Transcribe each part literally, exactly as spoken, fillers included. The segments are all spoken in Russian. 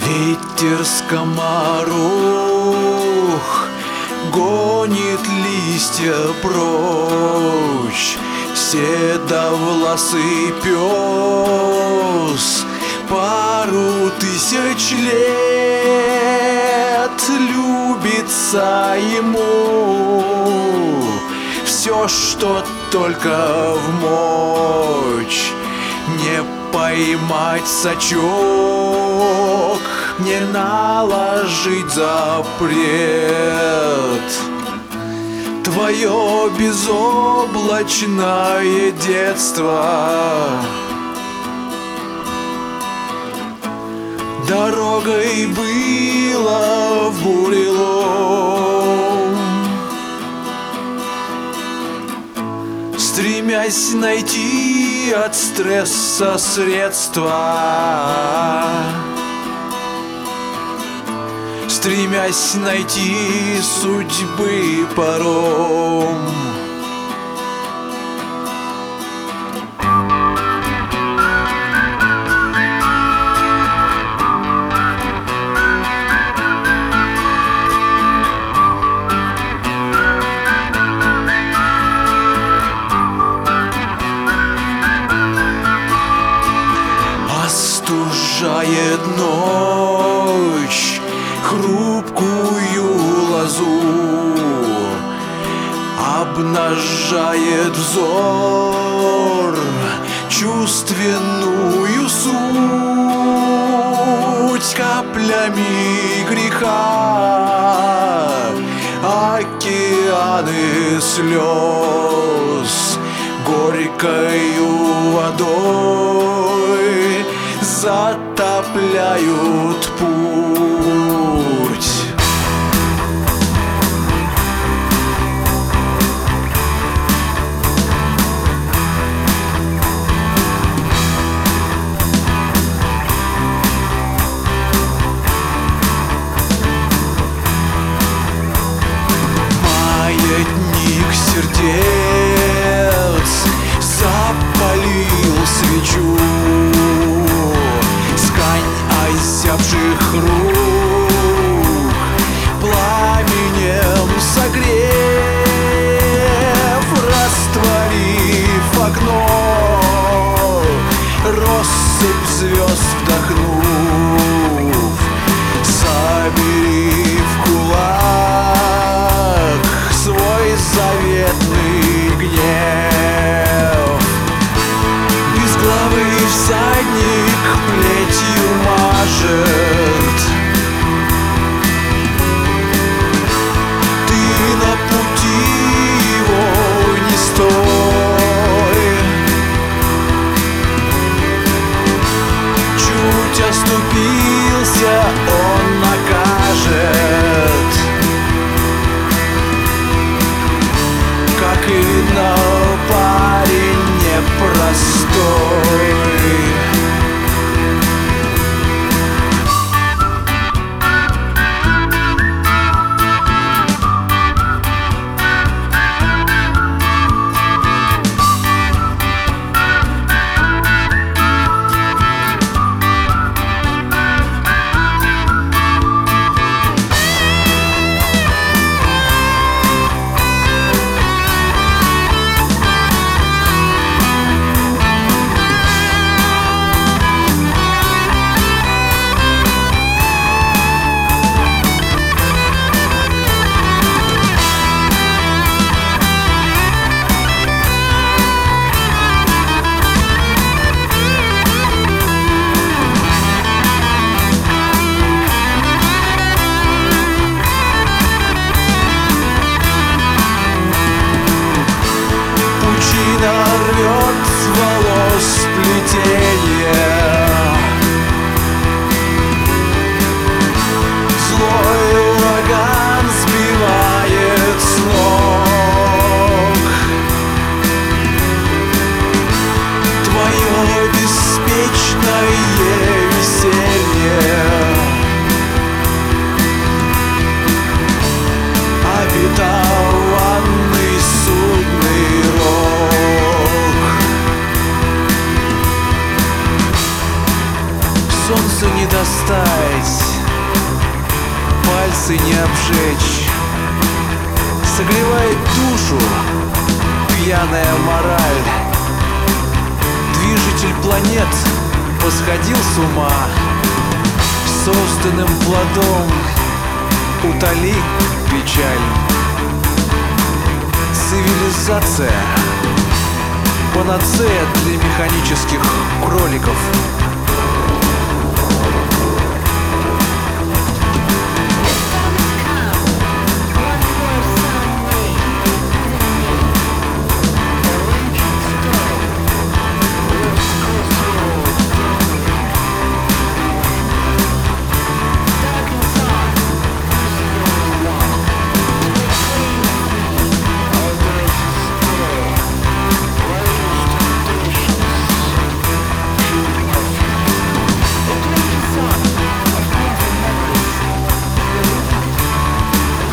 Ветер скоморох гонит листья прочь, седовласый пес пару тысяч лет любится ему все, что только в мочь. Не поймать сачок, не наложить запрет. Твое безоблачное детство дорогой было в бурелом, стремясь найти от стресса средства, стремясь найти судьбы паром. Остужает ночь хрупкую лозу, обнажает взор чувственную суть. Каплями греха океаны слез горькою водой затопляют путь. Маятник сердец запалил свечу, скань озябших рук пламенем согрев, растворив окно, россыпь звезд вдохнув, собери в кулак свой заветный гнев. Безглавый всадник плетью мажет, ты на пути его не стой. Чуть оступился, он накажет, как и на парень непростой. Рвет с волос сплетение, злой ураган сбивает с ног. Твое беспечное веселье обетованный судный рог. обжечь. Согревает душу пьяная мораль. Движитель планет посходил с ума. Собственным плодом утоли печаль. Цивилизация — панацея для механических кроликов.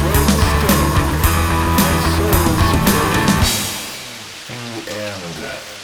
And